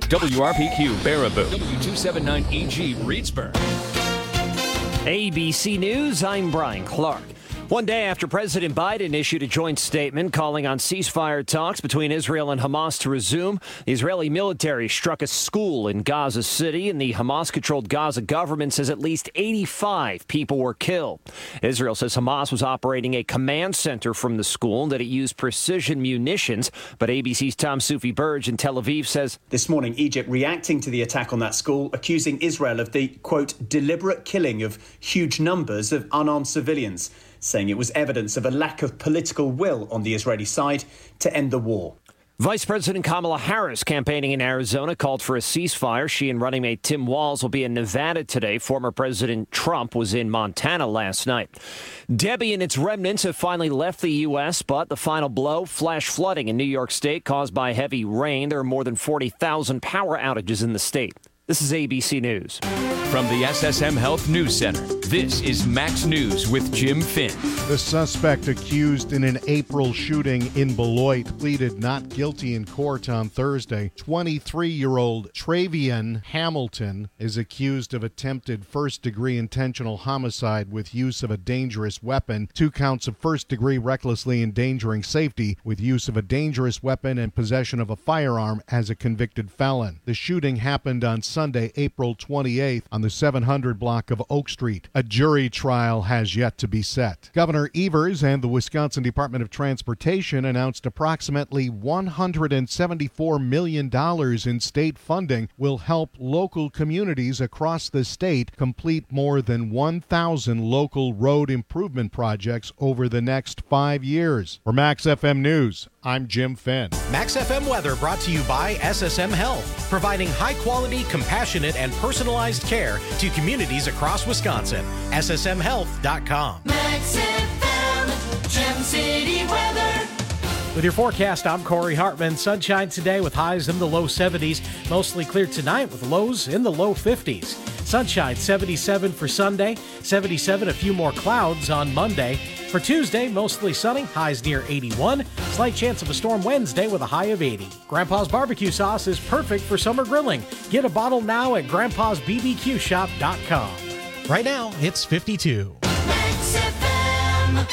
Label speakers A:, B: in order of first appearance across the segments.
A: WRPQ Baraboo, W279EG Reedsburg.
B: ABC News, I'm Brian Clark. One day after President Biden issued a joint statement calling on ceasefire talks between Israel and Hamas to resume, the Israeli military struck a school in Gaza City, and the Hamas-controlled Gaza government says at least 85 people were killed. Israel says Hamas was operating a command center from the school and that it used precision munitions, but ABC's Tom Soufi-Burge in Tel Aviv says
C: this morning Egypt reacting to the attack on that school, accusing Israel of the, quote, deliberate killing of huge numbers of unarmed civilians, saying it was evidence of a lack of political will on the Israeli side to end the war.
B: Vice President Kamala Harris, campaigning in Arizona, called for a ceasefire. She and running mate Tim Walz will be in Nevada today. Former President Trump was in Montana last night. Debbie and its remnants have finally left the U.S., but the final blow, flash flooding in New York State caused by heavy rain. There are more than 40,000 power outages in the state. This is ABC News.
A: From the SSM Health News Center, this is Max News with Jim Finn.
D: The suspect accused in an April shooting in Beloit pleaded not guilty in court on Thursday. 23-year-old Travian Hamilton is accused of attempted first-degree intentional homicide with use of a dangerous weapon, 2 counts of first-degree recklessly endangering safety with use of a dangerous weapon and possession of a firearm as a convicted felon. The shooting happened on Sunday, April 28th, on the 700 block of Oak Street. A jury trial has yet to be set. Governor Evers and the Wisconsin Department of Transportation announced approximately $174 million in state funding will help local communities across the state complete more than 1,000 local road improvement projects over the next 5 years. For Max FM News, I'm Jim Finn.
E: Max FM weather brought to you by SSM Health, providing high-quality, compassionate, and personalized care to communities across Wisconsin. SSMHealth.com.
F: Max FM, Gem City weather.
G: With your forecast, I'm Corey Hartman. Sunshine today with highs in the low 70s. Mostly clear tonight with lows in the low 50s. Sunshine 77 for Sunday, 77 a few more clouds on Monday. For Tuesday, mostly sunny, highs near 81. Slight chance of a storm Wednesday with a high of 80. Grandpa's barbecue sauce is perfect for summer grilling. Get a bottle now at grandpa'sbbqshop.com.
E: Right now, it's 52.
F: Max FM.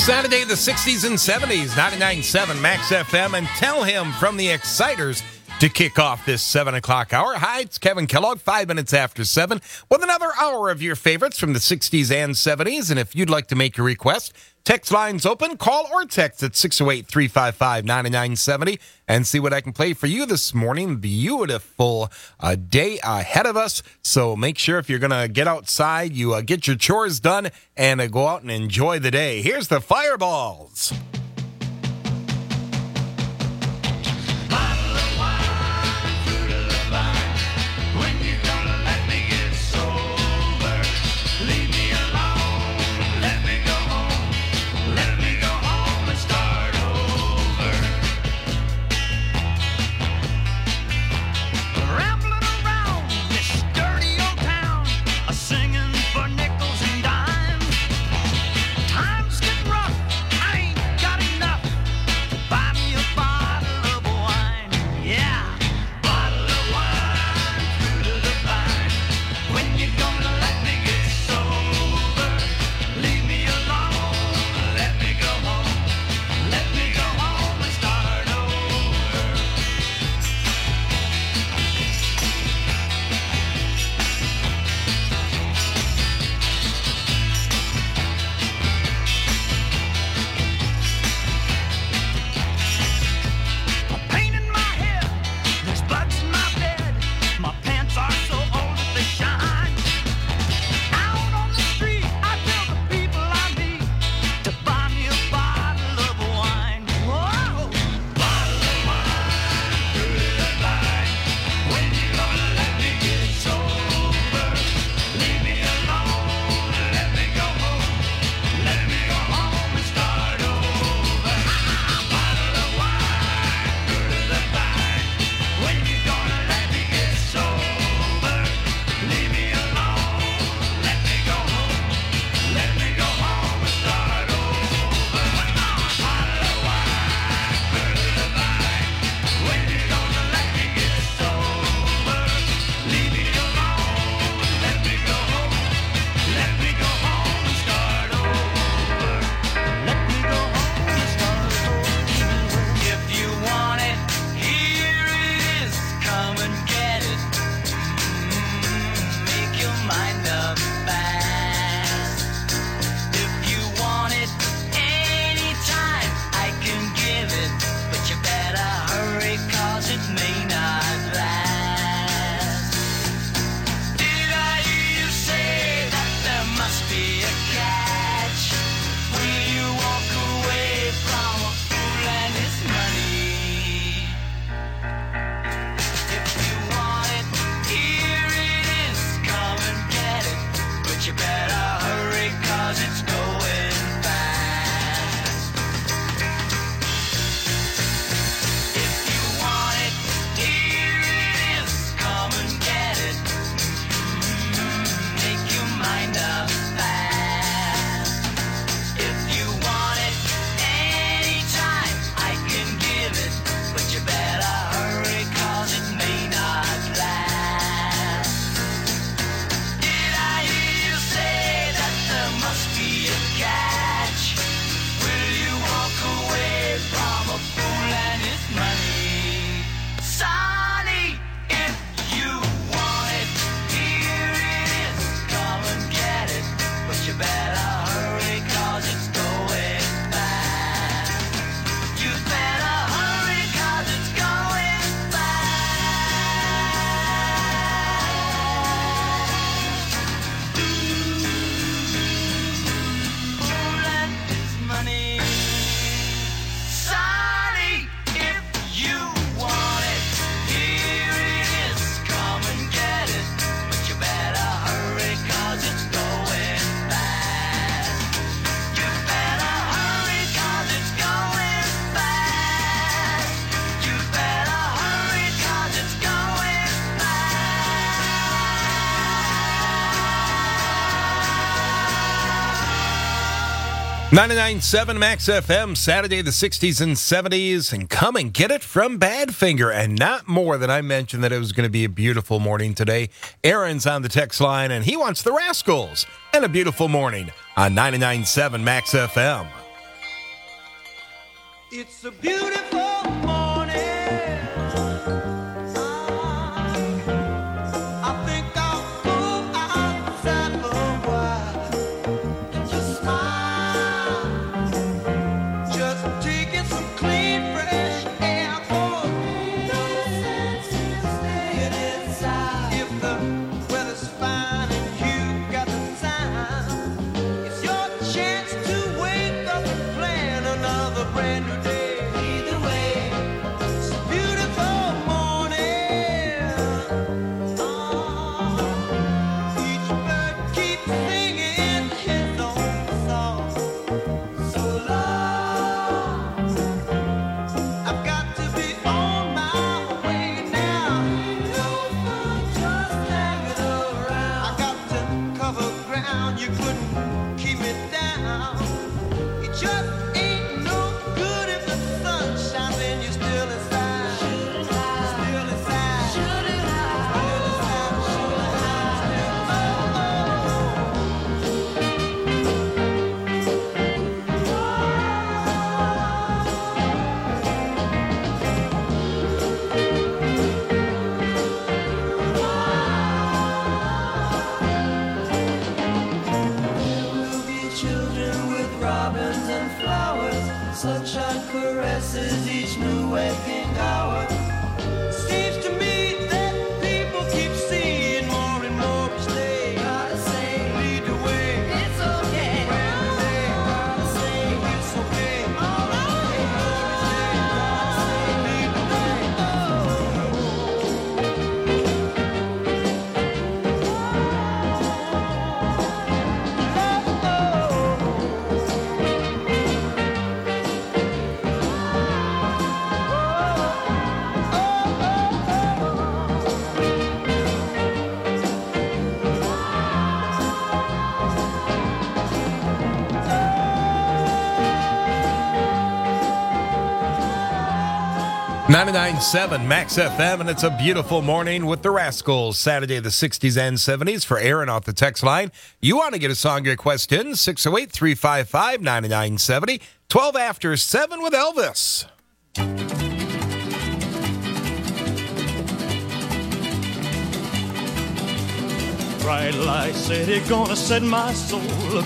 H: Saturday, the 60s and 70s, 99.7 Max FM, and tell him from the Exciters to kick off this 7 o'clock hour. Hi, it's Kevin Kellogg, 5 minutes after 7, with another hour of your favorites from the 60s and 70s. And if you'd like to make a request, text lines open, call or text at 608-355-9970 and see what I can play for you this morning. Beautiful day ahead of us. So make sure if you're going to get outside, you get your chores done and go out and enjoy the day. Here's the Fireballs. .997 Max FM, Saturday, the 60s and 70s, and come and get it from Badfinger. And not more than I mentioned that it was going to be a beautiful morning today. Aaron's on the text line, and he wants the Rascals. And a beautiful morning on 99.7 Max FM.
F: It's a beautiful morning. I think I'll go outside for a while and just smile. Just taking some clean, fresh air. Oh, no sense in staying inside. If the weather's fine and you got the time, it's your chance to wake up and plan another brand new day. Either way, it's a beautiful morning. Each bird keeps singing his own song. So long, I've got to be on my way now. No fun just hanging around. I got to cover ground, you couldn't keep me down. It just ain't no good if the sun shines and you're still inside. Still inside. Still inside. Still We'll be children with robins and flowers. Sunshine caresses each new waking hour. Seems to me that people keep seeing more and more each day. Gotta say, lead the way. It's okay. Brand new day. Gotta say, it's okay. All right. Lead the way.
H: Oh. 99.7 Max FM, and it's a beautiful morning with the Rascals. Saturday, the 60s and 70s for Aaron off the text line. You want to get a song request in, 608-355-9970, 12 after 7 with Elvis.
F: Bright light city, gonna set my soul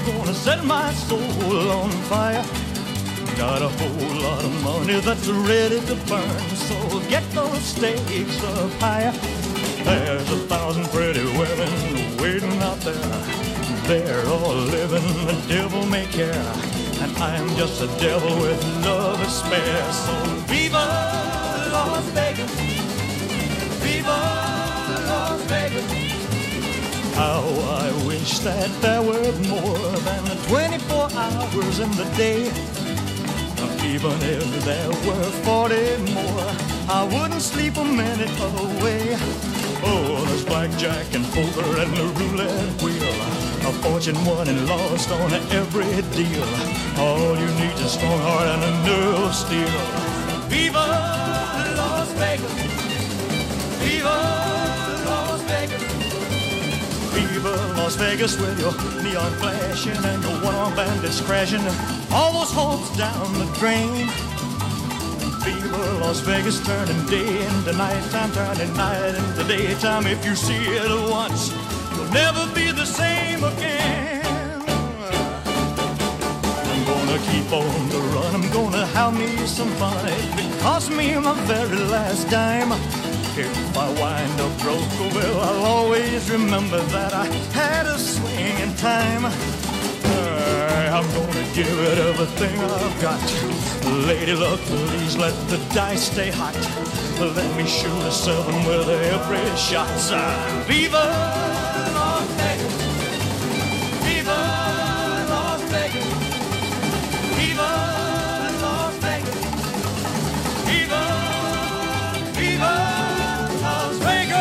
F: on fire. Got a whole lot of money that's ready to burn, so get those stakes up higher. There's 1,000 pretty women waiting out there. They're all living the devil may care, and I'm just a devil with love to spare. So viva Las Vegas, viva Las Vegas. How I wish that there were more than 24 hours in the day. Even if there were 40 more, I wouldn't sleep a minute away. Oh, there's blackjack and poker and the roulette wheel, a fortune won and lost on every deal. All you need is a strong heart and a nerve of steel. Viva Las Vegas, viva Las Vegas, viva Las Vegas with your neon flashing and your one-armed bandits crashing. All those hopes down the drain. Viva Las Vegas, turning day into nighttime, turning night into daytime. If you see it once, you'll never be the same again. I'm gonna keep on the run, I'm gonna have me some fun. It cost me my very last dime. If I wind up broke, well, I'll always remember that I had a swing in time. I'm gonna give it everything I've got. Lady luck, please let the dice stay hot. Let me shoot a 7 with every shot. Viva Las Vegas, viva Las Vegas, viva Las Vegas, viva, viva Las Vegas.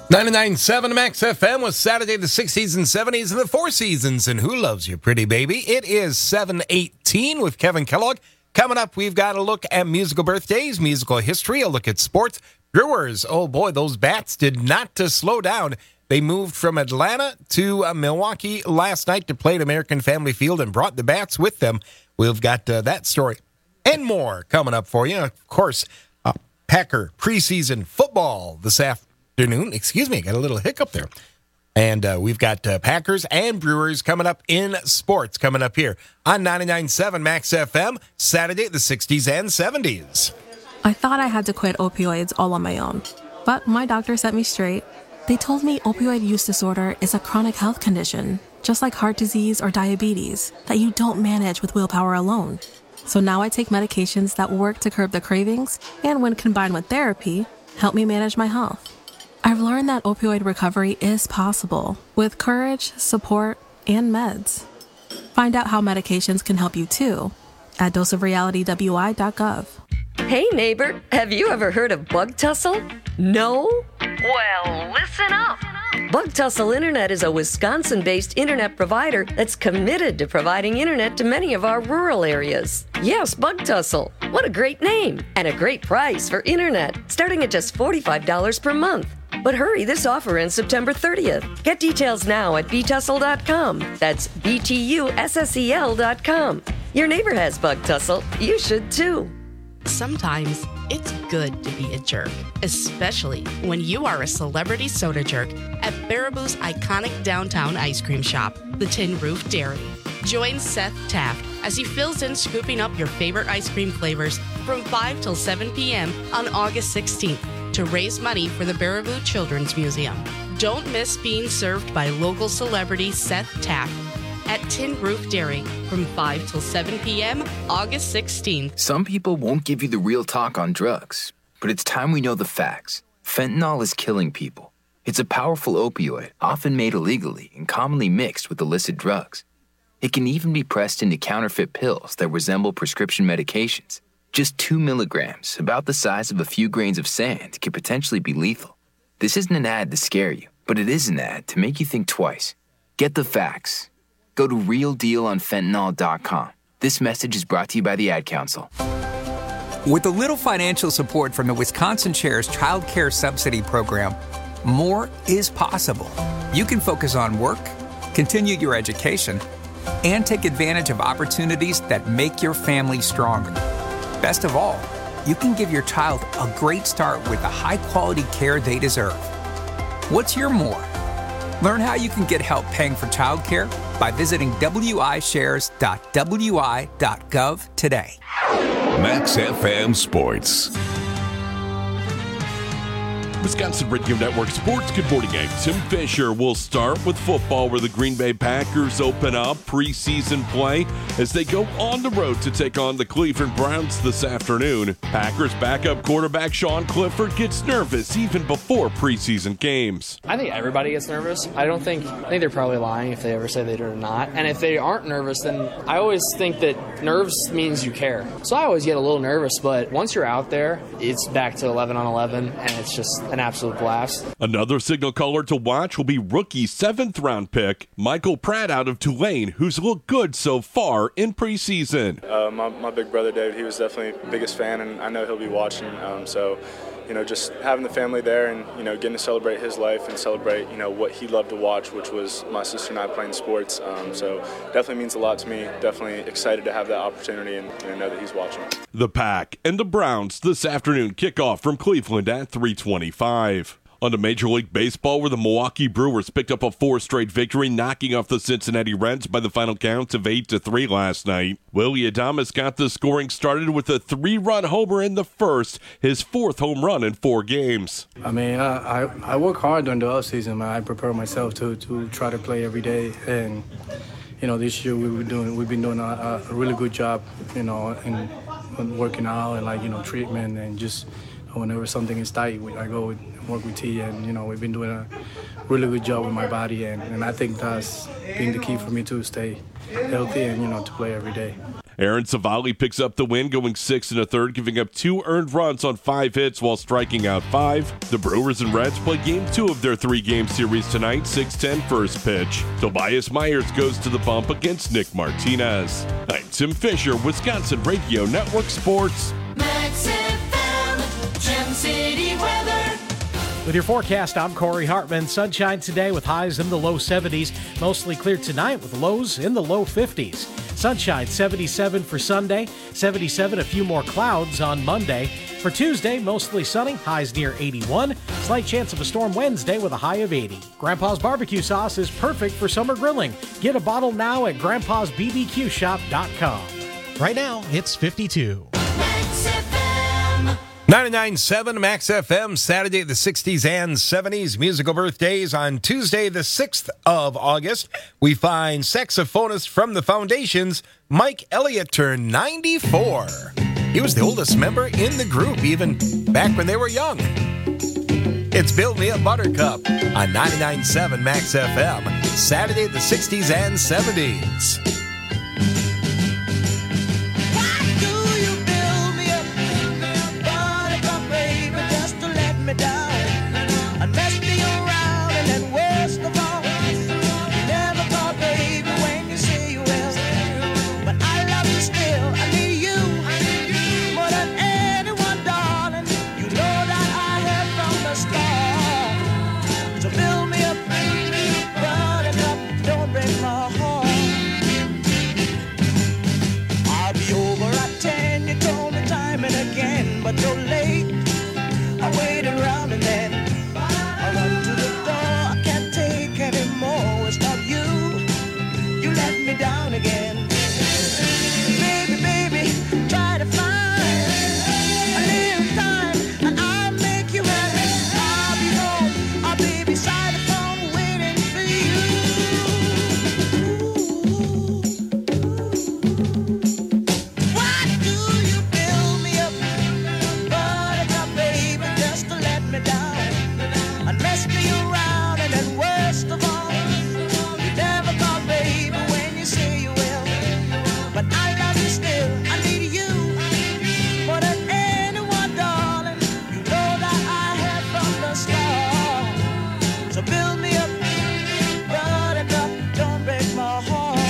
H: 99.7 Max FM was Saturday the 60s and 70s and the Four Seasons. And Who Loves You, Pretty Baby? It is 7:18 with Kevin Kellogg. Coming up, we've got a look at musical birthdays, musical history, a look at sports. Brewers, oh boy, those bats did not slow down. They moved from Atlanta to Milwaukee last night to play at American Family Field and brought the bats with them. We've got that story and more coming up for you. Of course, Packer preseason football this afternoon. Excuse me, got a little hiccup there. And we've got Packers and Brewers coming up in sports coming up here on 99.7 Max FM, Saturday, the 60s and 70s.
I: I thought I had to quit opioids all on my own, but my doctor set me straight. They told me opioid use disorder is a chronic health condition, just like heart disease or diabetes, that you don't manage with willpower alone. So now I take medications that work to curb the cravings and, when combined with therapy, help me manage my health. I've learned that opioid recovery is possible with courage, support, and meds. Find out how medications can help you too at doseofrealitywi.gov.
J: Hey neighbor, have you ever heard of Bug Tussle? No? Well, listen up. Bug Tussle Internet is a Wisconsin-based internet provider that's committed to providing internet to many of our rural areas. Yes, Bug Tussle. What a great name and a great price for internet, starting at just $45 per month. But hurry, this offer ends September 30th. Get details now at btussle.com. That's BTUSSEL.com. Your neighbor has Bug Tussle. You should too.
K: Sometimes it's good to be a jerk, especially when you are a celebrity soda jerk at Baraboo's iconic downtown ice cream shop, the Tin Roof Dairy. Join Seth Taft as he fills in scooping up your favorite ice cream flavors from 5 till 7 p.m. on August 16th to raise money for the Baraboo Children's Museum. Don't miss being served by local celebrity Seth Taft at Tin Roof Dairy from 5 till 7 p.m. August 16th.
L: Some people won't give you the real talk on drugs, but it's time we know the facts. Fentanyl is killing people. It's a powerful opioid, often made illegally and commonly mixed with illicit drugs. It can even be pressed into counterfeit pills that resemble prescription medications. Just 2 milligrams, about the size of a few grains of sand, could potentially be lethal. This isn't an ad to scare you, but it is an ad to make you think twice. Get the facts. Go to realdealonfentanyl.com. This message is brought to you by the Ad Council.
M: With a little financial support from the Wisconsin Shares Child Care Subsidy Program, more is possible. You can focus on work, continue your education, and take advantage of opportunities that make your family stronger. Best of all, you can give your child a great start with the high-quality care they deserve. What's your more? Learn how you can get help paying for childcare by visiting wishares.wi.gov today.
A: Max FM Sports.
N: Wisconsin Radio Network Sports. Good morning, gang. Tim Fisher will start with football, where the Green Bay Packers open up preseason play as they go on the road to take on the Cleveland Browns this afternoon. Packers backup quarterback Sean Clifford gets nervous even before preseason games.
O: I think everybody gets nervous. I think they're probably lying if they ever say they do or not. And if they aren't nervous, then I always think that nerves means you care. So I always get a little nervous, but once you're out there, it's back to 11 on 11, and it's just an absolute blast.
N: Another signal caller to watch will be rookie 7th-round pick Michael Pratt out of Tulane, who's looked good so far in preseason.
P: My big brother Dave, he was definitely the biggest fan, and I know he'll be watching. So, just having the family there and, getting to celebrate his life and celebrate, what he loved to watch, which was my sister and I playing sports. So definitely means a lot to me. Definitely excited to have that opportunity and know that he's watching.
N: The Pack and the Browns this afternoon kick off from Cleveland at 3:25. On to Major League Baseball, where the Milwaukee Brewers picked up a 4th-straight victory, knocking off the Cincinnati Reds by the final count of 8-3 last night. Willie Adames got the scoring started with a 3-run homer in the first, his 4th home run in 4 games.
Q: I work hard during the offseason, man. I prepare myself to try to play every day, and this year we've been doing a really good job, in working out and treatment, and just whenever something is tight, I go and work with T, and we've been doing a really good job with my body, and I think that's been the key for me to stay healthy and to play every day.
N: Aaron Savali picks up the win, going 6 1/3, giving up 2 earned runs on 5 hits while striking out 5. The Brewers and Reds play Game 2 of their 3-game series tonight, 6:10 first pitch. Tobias Myers goes to the bump against Nick Martinez. I'm Tim Fisher, Wisconsin Radio Network Sports.
R: Max FM, Gem City weather.
G: With your forecast, I'm Corey Hartman. Sunshine today with highs in the low 70s. Mostly clear tonight with lows in the low 50s. Sunshine 77 for Sunday, 77 a few more clouds on Monday. For Tuesday, mostly sunny, highs near 81. Slight chance of a storm Wednesday with a high of 80. Grandpa's barbecue sauce is perfect for summer grilling. Get a bottle now at grandpa'sbbqshop.com.
E: Right now, it's 52.
H: 99.7 Max FM, Saturday the 60s and 70s. Musical birthdays on Tuesday the 6th of August. We find saxophonist from the Foundations, Mike Elliott, turned 94. He was the oldest member in the group, even back when they were young. It's Build Me a Buttercup on 99.7 Max FM, Saturday the 60s and 70s.
R: Build me up, buttercup, don't break my heart.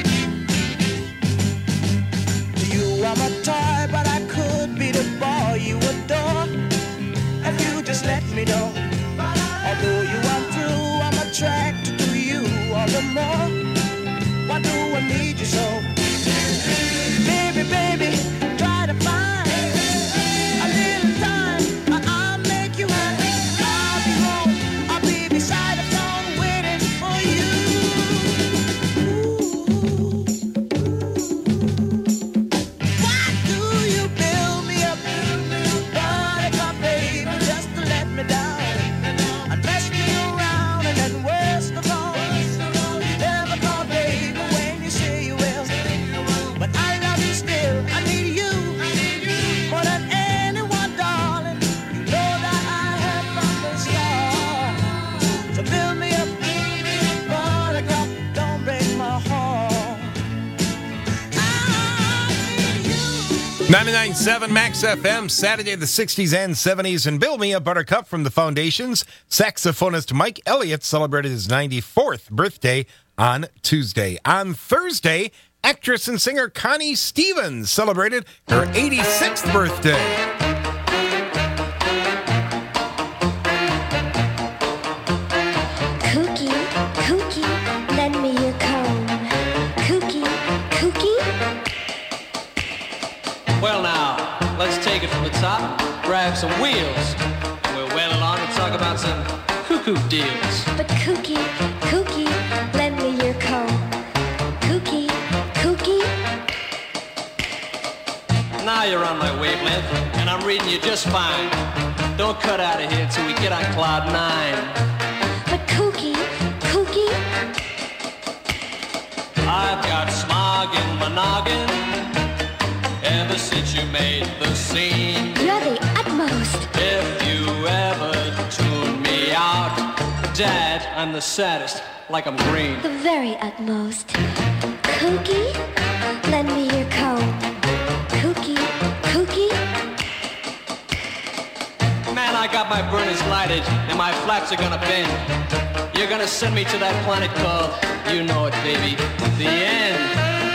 H: 99.7 Max FM, Saturday the 60s and 70s, and Build Me a Buttercup from the Foundations. Saxophonist Mike Elliott celebrated his 94th birthday on Tuesday. On Thursday, actress and singer Connie Stevens celebrated her 86th birthday.
S: Well now, let's take it from the top, grab some wheels, and we'll whale along and talk about some cuckoo deals.
T: But Kooky, lend me your comb. Kooky.
S: Now you're on my wavelength, and I'm reading you just fine. Don't cut out of here till we get on cloud 9.
T: But Kooky,
S: I've got smog in my noggin ever since you made the scene.
T: You're the utmost.
S: If you ever tune me out, Dad, I'm the saddest, like I'm green.
T: The very utmost. Kooky, lend me your comb.
S: my burn is lighted and my flaps are gonna bend, you're gonna send me to that planet called, you know it, baby, the end.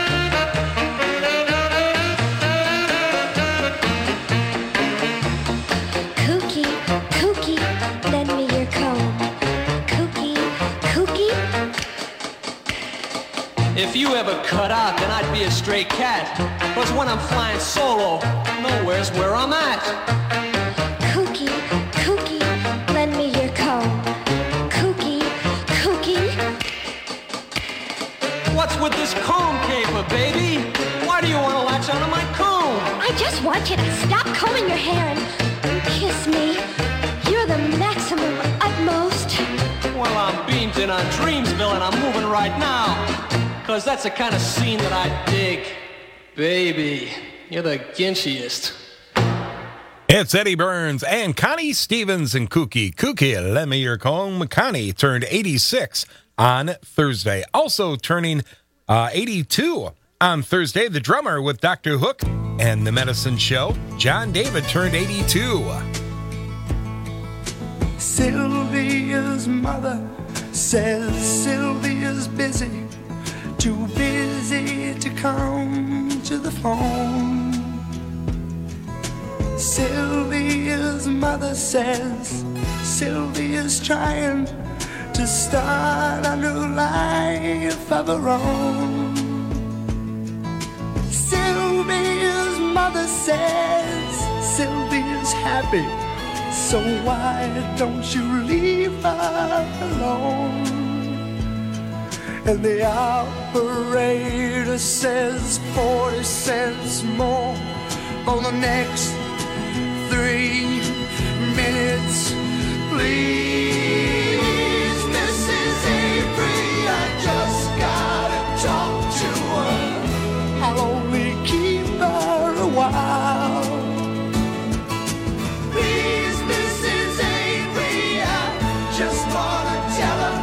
T: Kooky, Kooky, lend me your comb. Kooky, Kooky.
S: If you ever cut out, then I'd be a stray cat. Cause when I'm flying solo, nowhere's where I'm at.
T: Kooky, Kooky, lend me your comb. Kooky, Kooky.
S: What's with this comb caper, baby? Why do you want to latch onto my comb?
T: I just want you to stop combing your hair and kiss me. You're the maximum utmost.
S: Well, I'm beamed in on Dreamsville and I'm moving right now. Cause that's the kind of scene that I dig. Baby, you're the ginchiest.
H: It's Eddie Burns and Connie Stevens and Kooky. Kooky, lend me your comb. Connie turned 86 on Thursday. Also turning 82 on Thursday, the drummer with Dr. Hook and the Medicine Show, John David, turned 82.
R: Sylvia's mother says Sylvia's busy, too busy to come to the phone. Sylvia's mother says Sylvia's trying to start a new life of her own. Sylvia's mother says Sylvia's happy, so why don't you leave her alone? And the operator says 40 cents more for the next 3 minutes, please. Mrs. Avery, I just gotta talk to her. I'll only keep her a while. Please, Mrs. Avery, I just wanna tell her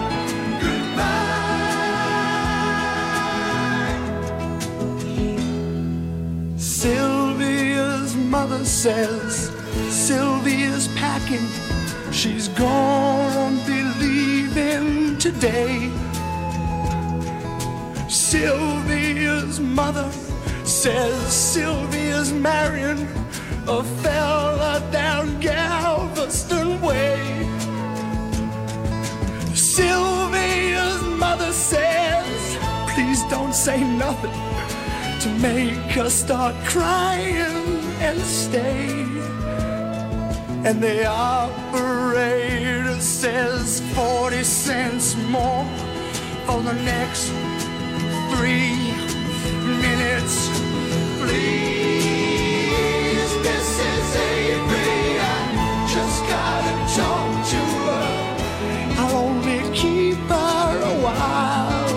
R: goodbye. Sylvia's mother says Sylvia's packing, she's gonna be leaving today. Sylvia's mother says Sylvia's marrying a fella down Galveston Way. Sylvia's mother says, please don't say nothing to make her start crying and stay. And the operator says 40 cents more for the next 3 minutes, please. Mrs. Avery, I just gotta talk to her. I'll only keep her a while.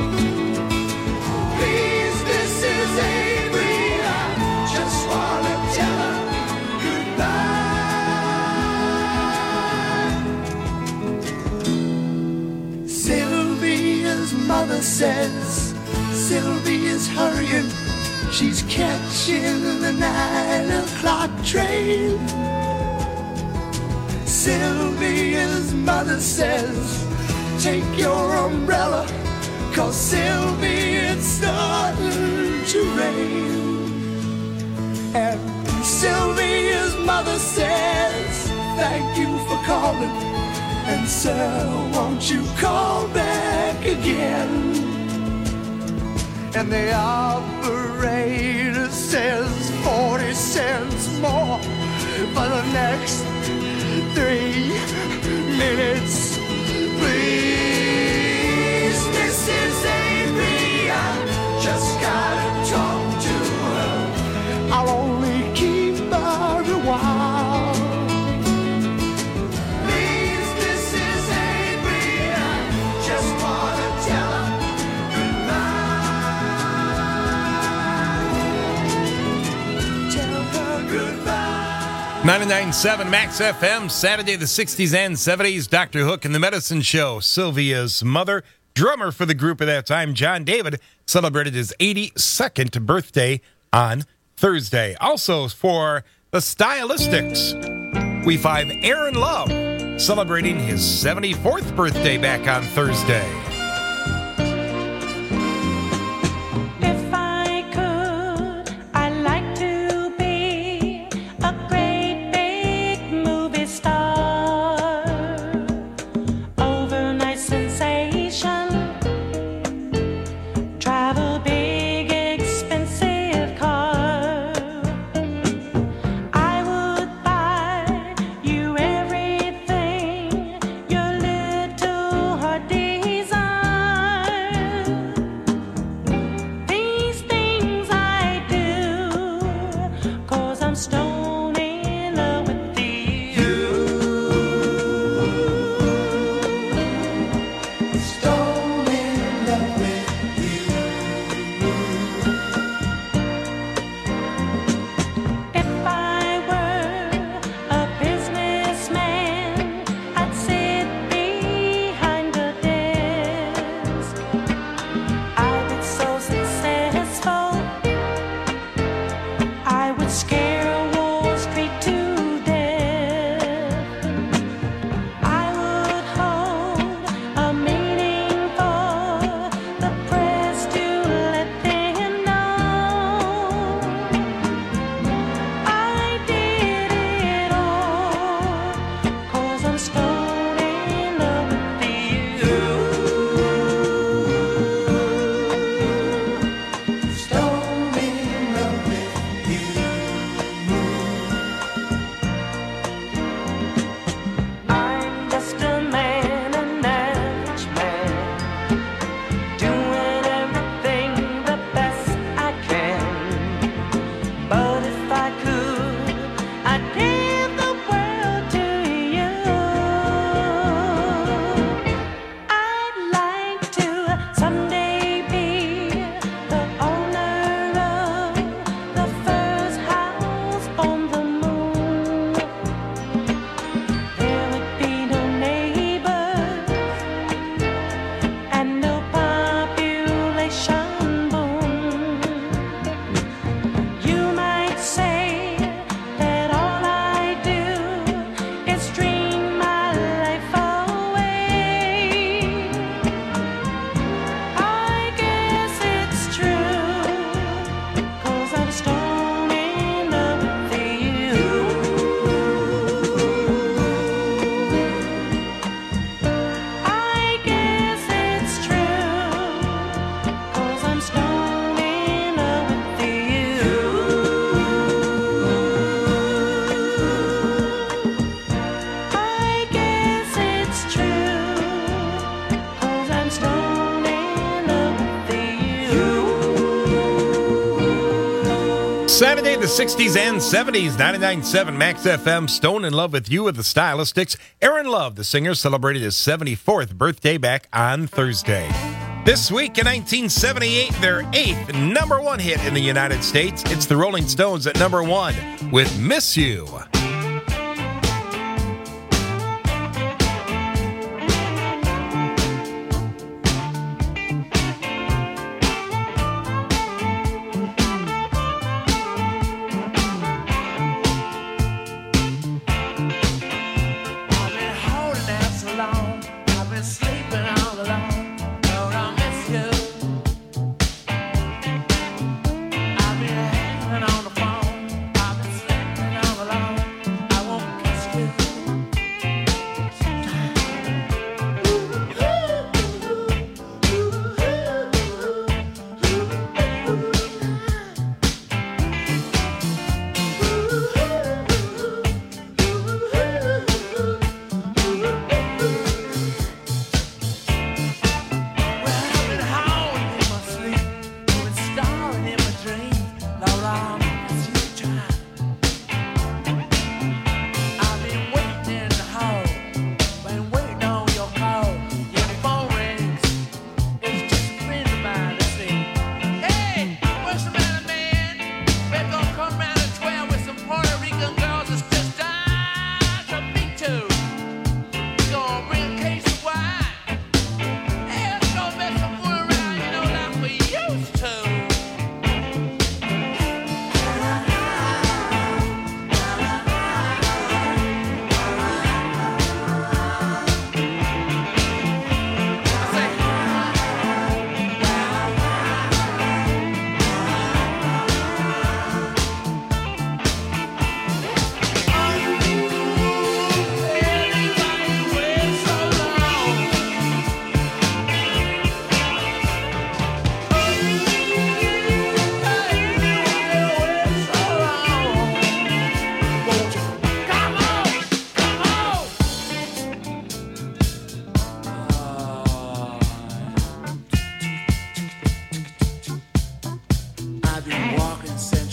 R: Please, Mrs. Avery, I just wanna tell her goodbye. Sylvia's mother says Sylvia's hurrying, she's catching the 9 o'clock train. Sylvia's mother says, take your umbrella, 'cause Sylvia, it's starting to rain. And Sylvia's mother says, thank you for calling, and sir, won't you call back again? And the operator says 40 cents more for the next 3 minutes, please. Mrs. Avery, I just gotta talk to her. I'll only keep her a while. Please, Mrs. Avery, I just wanna tell her goodbye.
H: 99.7 Max FM, Saturday the 60s and 70s. Dr. Hook and the Medicine Show. Sylvia's mother, drummer for the group at that time, John David, celebrated his 82nd birthday on Thursday. Also for the Stylistics. We find Aaron Love celebrating his 74th birthday back on Thursday. Saturday, the 60s and 70s, 99.7 Max FM, Stone in Love with You with the Stylistics. Aaron Love, the singer, celebrated his 74th birthday back on Thursday. This week in 1978, their 8th #1 hit in the United States. It's the Rolling Stones at #1 with Miss You.
R: I've been hanging on the phone, I've been sleeping all alone.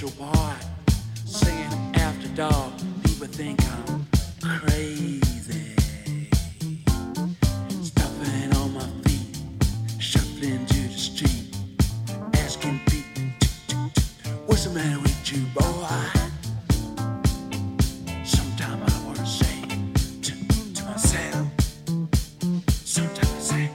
R: boy, singing after dark. People think I'm crazy. Stopping on my feet, shuffling to the street, asking people, what's the matter with you, boy? Sometimes I want to say to myself, sometimes I say,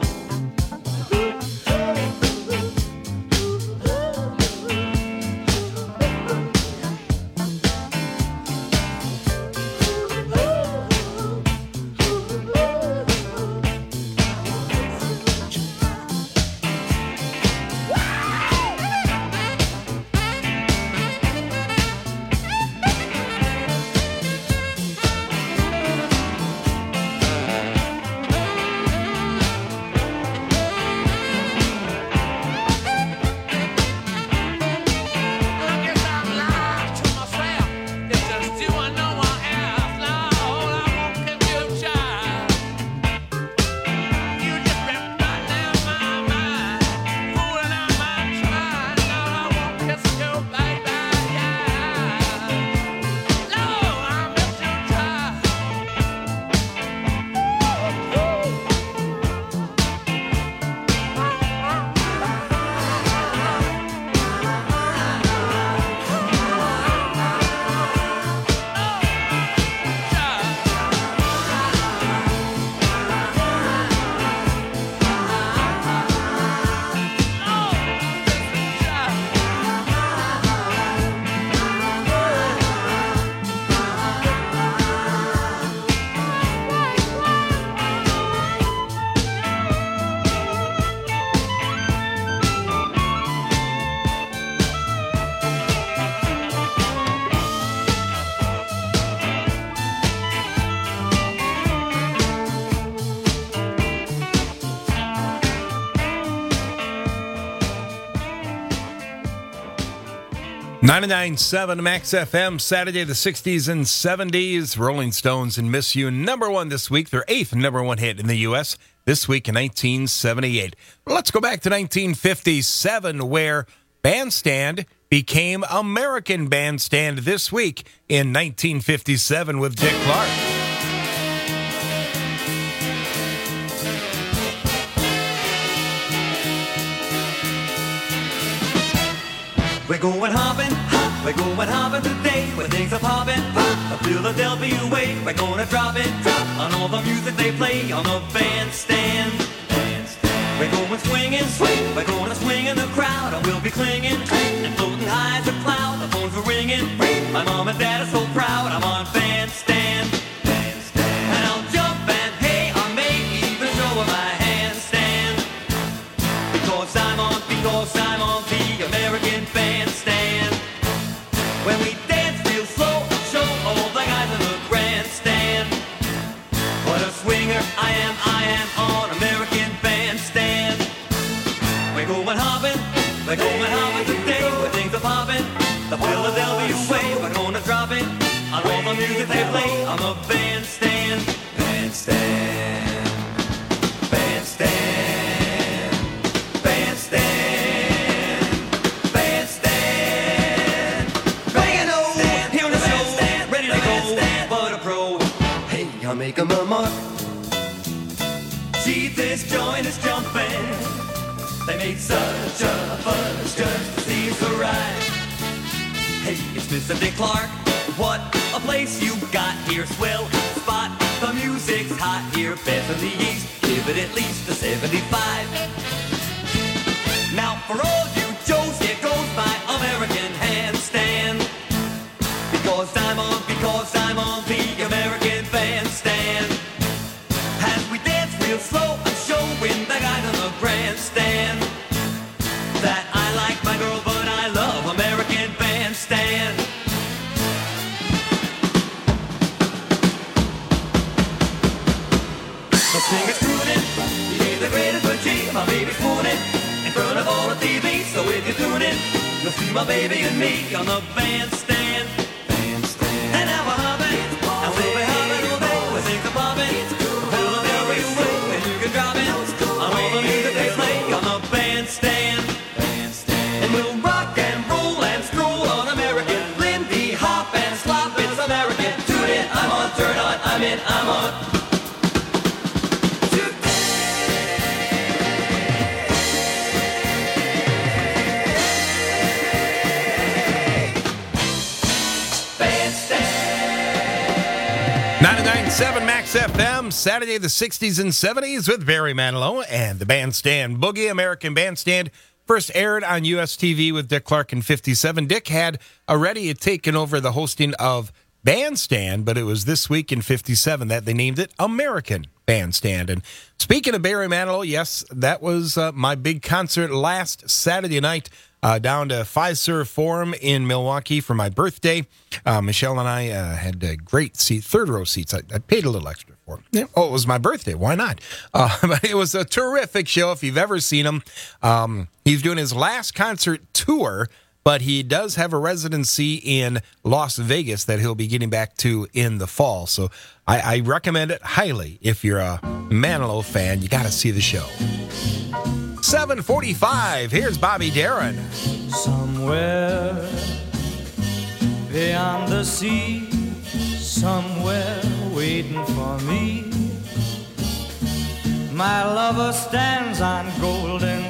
H: 99.7 Max FM, Saturday the 60s and 70s. Rolling Stones and Miss You, number one this week. Their eighth number one hit in the U.S. this week in 1978. Let's go back to 1957, where Bandstand became American Bandstand this week in 1957 with Dick Clark.
R: We're going hopping today, where things are popping, a Philadelphia way. We're gonna drop on all the music they play on the bandstand. We're going swinging, we're gonna swing in the crowd, and we'll be clinging and floating high as a cloud. The phones are ringing, my mom and dad are so proud. I'm on bandstand, and I'll jump and hey, I may even show my handstand, because I'm on the American Bandstand. When we dance real slow, I'll show all the guys in the grandstand what a swinger I am on American Bandstand. We're going hopping today, where things are popping, the Philadelphia way. We're gonna drop it on all the music they play on the bandstand. Bandstand, bandstand, bandstand, bandstand. Banging on, here on the show, ready to go, but a pro. Hey, I'll make 'em a mark. See, this joint is jumping. They made such a fuss just to see us ride. Hey, it's Mr. Dick Clark. What a place you got here, swell spot. The music's hot here, best in the East. Give it at least a 75. Now for all you Joes, here goes my American handstand. Because I'm on the American Bandstand. As we dance real slow, I'm showing the guys on the grandstand that I like my girl, but I love American Bandstand. The singer's crooning, you hear the greatest but gee, my baby's swooning in front of all the TV. So if you're tuning, you'll see my baby and me on the bandstand. And now we're hopping, and we'll be hopping all day, where things are popping, Philadelphia way, and you can drop it on all the music they play on the bandstand. And we'll rock and roll and stroll on American admit I'm on.
H: Bandstand. 99.7 Max FM, Saturday the 60s and 70s with Barry Manilow and the Bandstand Boogie, American Bandstand. First aired on US TV with Dick Clark in 57. Dick had already taken over the hosting of Bandstand, but it was this week in 57 that they named it American Bandstand. And speaking of Barry Manilow, yes, that was my big concert last Saturday night down to Fiserv Forum in Milwaukee for my birthday. Michelle and I had great seats, third row seats. I paid a little extra for them. Yeah. Oh, it was my birthday. Why not? But it was a terrific show if you've ever seen him. He's doing his last concert tour, but he does have a residency in Las Vegas that he'll be getting back to in the fall. So I recommend it highly. If you're a Manilow fan, you got to see the show. 7:45. Here's Bobby Darin.
F: Somewhere beyond the sea, somewhere waiting for me, my lover stands on golden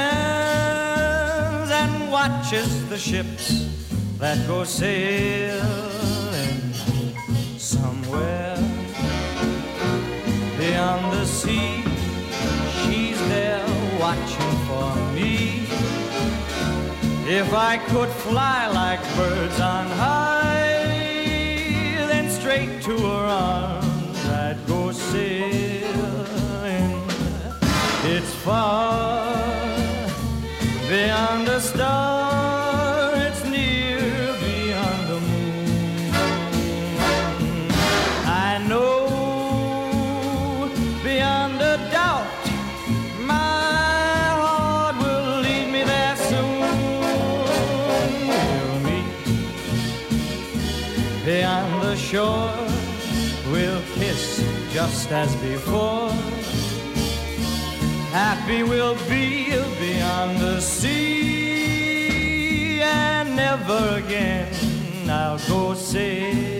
F: sands and watches the ships that go sailing. Somewhere beyond the sea, she's there watching for me. If I could fly like birds on high, then straight to her arms I'd go sailing. It's far beyond a star, it's near beyond the moon. I know beyond a doubt my heart will lead me there soon. We'll meet beyond the shore, we'll kiss just as before. Happy we'll be beyond the sea, and never again I'll go sailing.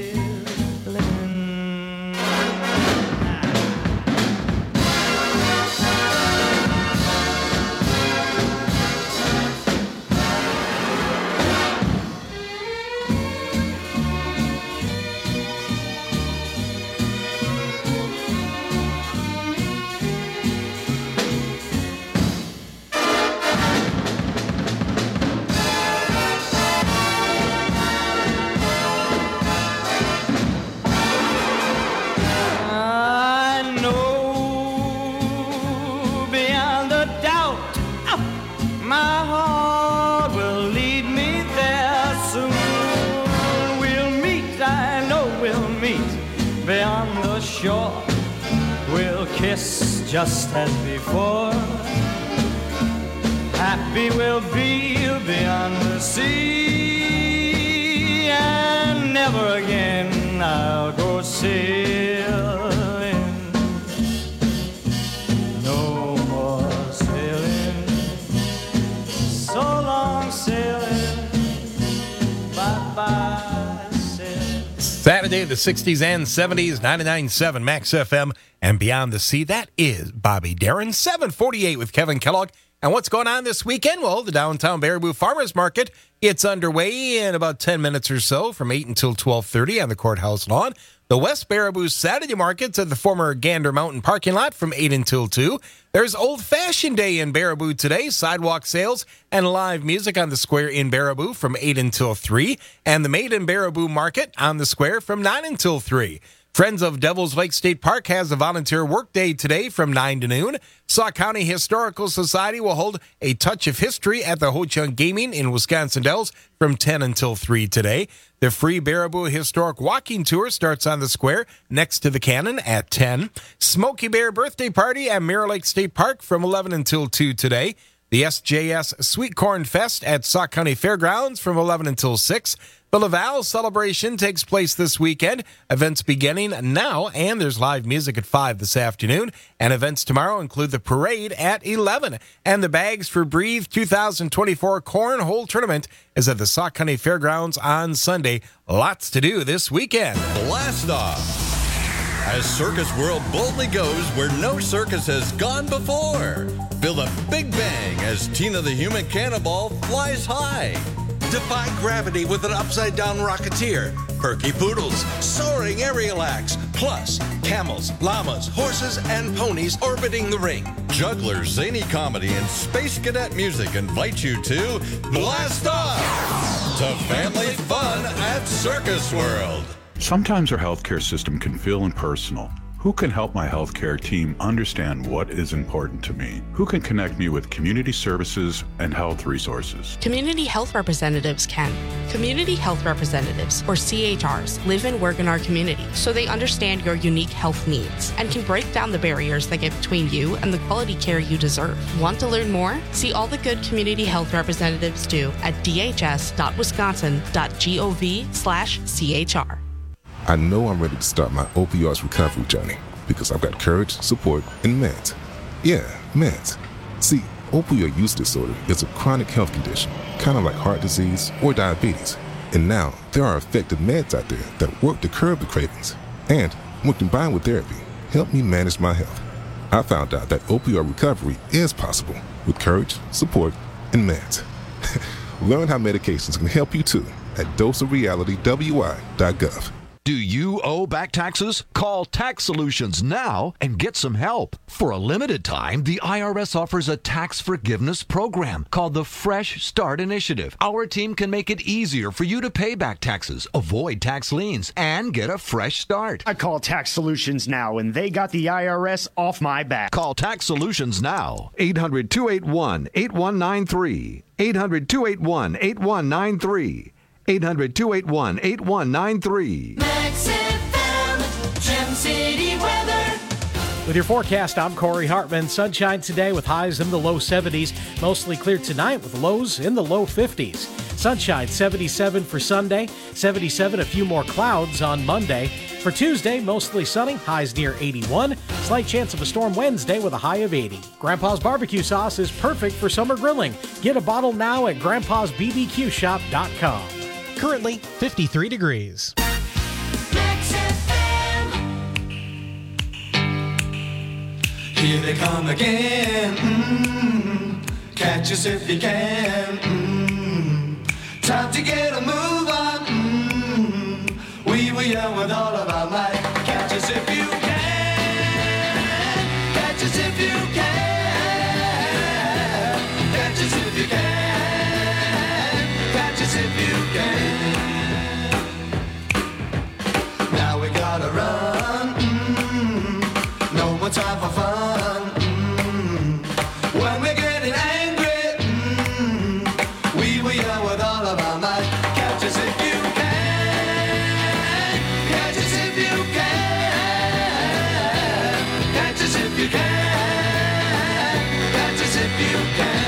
F: Shore, we'll kiss just as before. Happy we'll be beyond the sea, and never again I'll go sailing. No more sailing, so long sailing, bye-bye.
H: Saturday, the 60s and 70s, 99.7 Max FM and Beyond the Sea. That is Bobby Darin. 7:48 with Kevin Kellogg. And what's going on this weekend? Well, the downtown Baraboo Farmers Market, it's underway in about 10 minutes or so from 8 until 12:30 on the courthouse lawn. The West Baraboo Saturday Market's at the former Gander Mountain parking lot from 8 until 2. There's Old Fashioned Day in Baraboo today, sidewalk sales and live music on the square in Baraboo from 8 until 3, and the Made in Baraboo Market on the square from 9 until 3. Friends of Devil's Lake State Park has a volunteer work day today from 9 to noon. Sauk County Historical Society will hold a touch of history at the Ho Chunk Gaming in Wisconsin Dells from 10 until 3 today. The free Baraboo Historic Walking Tour starts on the square next to the cannon at 10. Smokey Bear Birthday Party at Mirror Lake State Park from 11 until 2 today. The SJS Sweet Corn Fest at Sauk County Fairgrounds from 11 until 6. The Laval celebration takes place this weekend. Events beginning now, and there's live music at 5 this afternoon. And events tomorrow include the parade at 11. And the Bags for Breathe 2024 Cornhole Tournament is at the Sauk County Fairgrounds on Sunday. Lots to do this weekend.
U: Blast off. as Circus World boldly goes where no circus has gone before. Feel the big bang as Tina the Human Cannonball flies high.
V: Defy gravity with an upside-down rocketeer. Perky poodles, soaring aerial acts, plus camels, llamas, horses, and ponies orbiting the ring.
U: Jugglers, zany comedy, and space cadet music invite you to blast off to family fun at Circus World.
W: Sometimes our healthcare system can feel impersonal. Who can help my healthcare team understand what is important to me? Who can connect me with community services and health resources?
K: Community health representatives can. Community health representatives, or CHRs, live and work in our community, so they understand your unique health needs and can break down the barriers that get between you and the quality care you deserve. Want to learn more? See all the good community health representatives do at dhs.wisconsin.gov/CHR.
X: I know I'm ready to start my opioids recovery journey because I've got courage, support, and meds. Yeah, meds. See, opioid use disorder is a chronic health condition, kind of like heart disease or diabetes. And now there are effective meds out there that work to curb the cravings and, when combined with therapy, help me manage my health. I found out that opioid recovery is possible with courage, support, and meds. Learn how medications can help you too at doseofrealitywi.gov.
Y: Do you owe back taxes? Call Tax Solutions now and get some help. For a limited time, the IRS offers a tax forgiveness program called the Fresh Start Initiative. Our team can make it easier for you to pay back taxes, avoid tax liens, and get a fresh start.
Z: I call Tax Solutions now, and they got the IRS off my back.
Y: Call Tax Solutions now. 800-281-8193. 800-281-8193. 800-281-8193.
R: Max FM, Gem City weather.
G: With your forecast, I'm Corey Hartman. Sunshine today with highs in the low 70s. Mostly clear tonight with lows in the low 50s. Sunshine 77 for Sunday. 77, a few more clouds on Monday. For Tuesday, mostly sunny, highs near 81. Slight chance of a storm Wednesday with a high of 80. Grandpa's barbecue sauce is perfect for summer grilling. Get a bottle now at grandpa'sbbqshop.com. Currently 53 degrees.
R: Max FM. Here they come again. Catch us if you can. Time to get a move on. We were young with all of our might. Catch us if you can. Catch us if you can. Catch us if you can. Catch us if you can. Now we gotta run. No more time for fun. When we're getting angry, we were young with all of our might. Catch us if you can. Catch us if you can. Catch us if you can. Catch us if you can.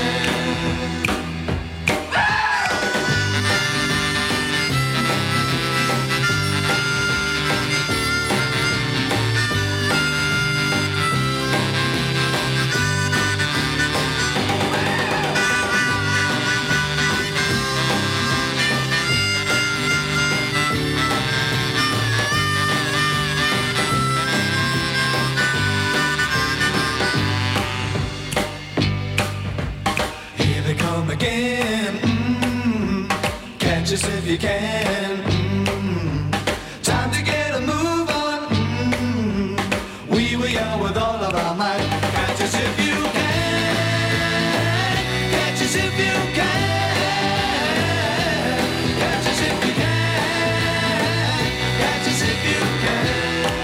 R: Again, catch us if you can. Time to get a move on. We were young with all of our might. Catch us if you can. Catch us if you can. Catch us if you can. Catch us if you can.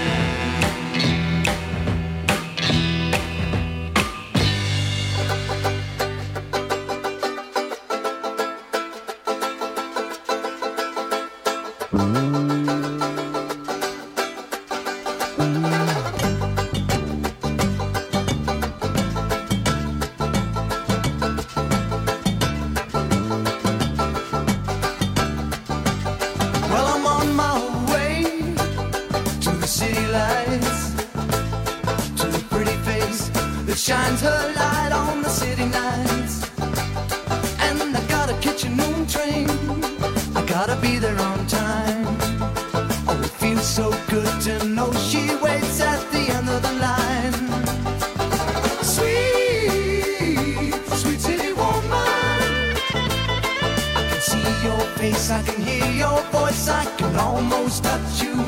R: Well, I'm on my way to the city lights, to the pretty face that shines her light on the city nights. And I gotta catch a noon train, I gotta be there on time. Oh, it feels so good to know she waits face, I can hear your voice, I can almost touch you.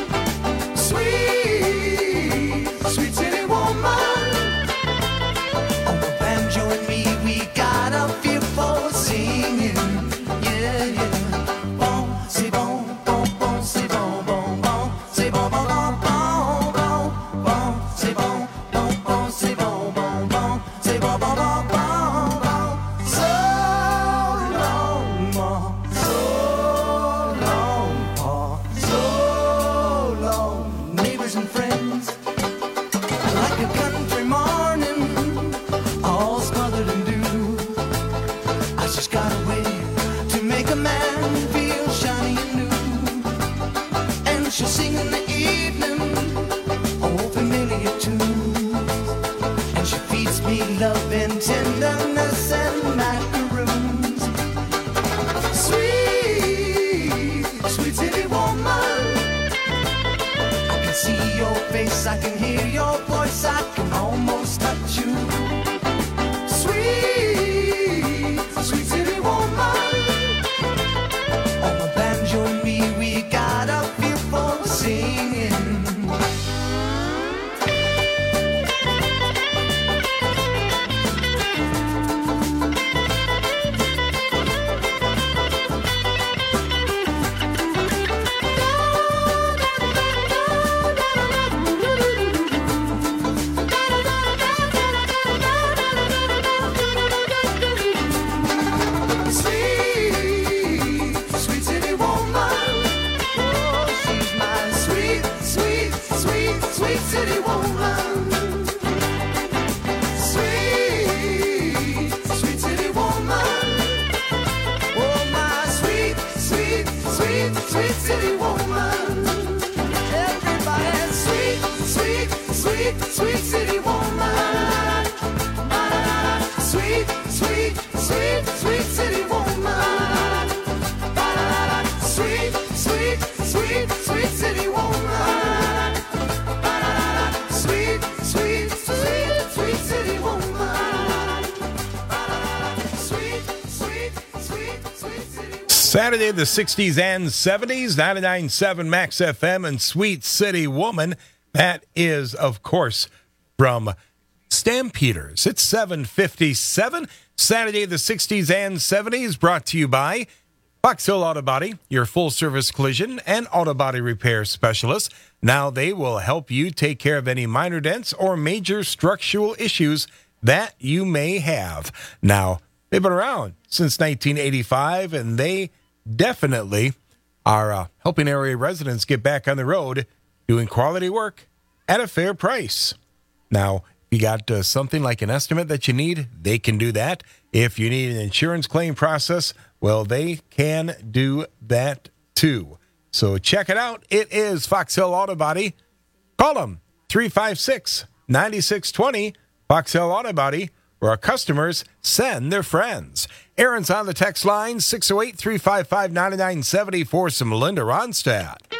R: Sweet, sweet city woman. On the banjo and me, we got a feel for singing. Yeah, yeah. Bon, c'est bon, bon, bon, c'est bon, bon, bon. C'est bon, bon, bon, bon, bon, bon. C'est bon, bon, bon, c'est bon, bon, bon. C'est bon, bon, bon, bon, bon. So long, more, so long, more, so long. Neighbors and friends, like a country morning, all smothered in dew. I just got a way to make a man feel shiny and new. And she'll sing in the evening, old familiar tunes. And she feeds me love and tenderness and macaroons. Sweet, sweet city woman. I can see your face, I can hear your voice, I can almost touch you. Sweet, sweet city woman. On the banjo and me, we got a feel for singing. Sweet, sweet city woman. Oh, she's my sweet, sweet, sweet, sweet city woman. Sweet, sweet city woman. Oh, my sweet, sweet, sweet, sweet city woman. Everybody, sweet, sweet, sweet, sweet city woman. Sweet, sweet, sweet, sweet city woman. Sweet, sweet, sweet, sweet city woman. Sweet, sweet, sweet, sweet city woman. Sweet, sweet, sweet, sweet city woman.
H: Saturday, the 60s and 70s, 99.7 Max FM and Sweet City Woman. That is, of course, from Stampeders. It's 7:57. Saturday, the 60s and 70s, brought to you by Fox Hill Auto Body, your full-service collision and auto body repair specialist. Now they will help you take care of any minor dents or major structural issues that you may have. Now, they've been around since 1985, and they definitely are helping area residents get back on the road, doing quality work at a fair price. Now, if you got something like an estimate that you need, they can do that. If you need an insurance claim process, well, they can do that too. So check it out. It is Fox Hill Auto Body. Call them 356-9620, Fox Hill Auto Body, where our customers send their friends. Aaron's on the text line, 608-355-9970 for some Linda Ronstadt.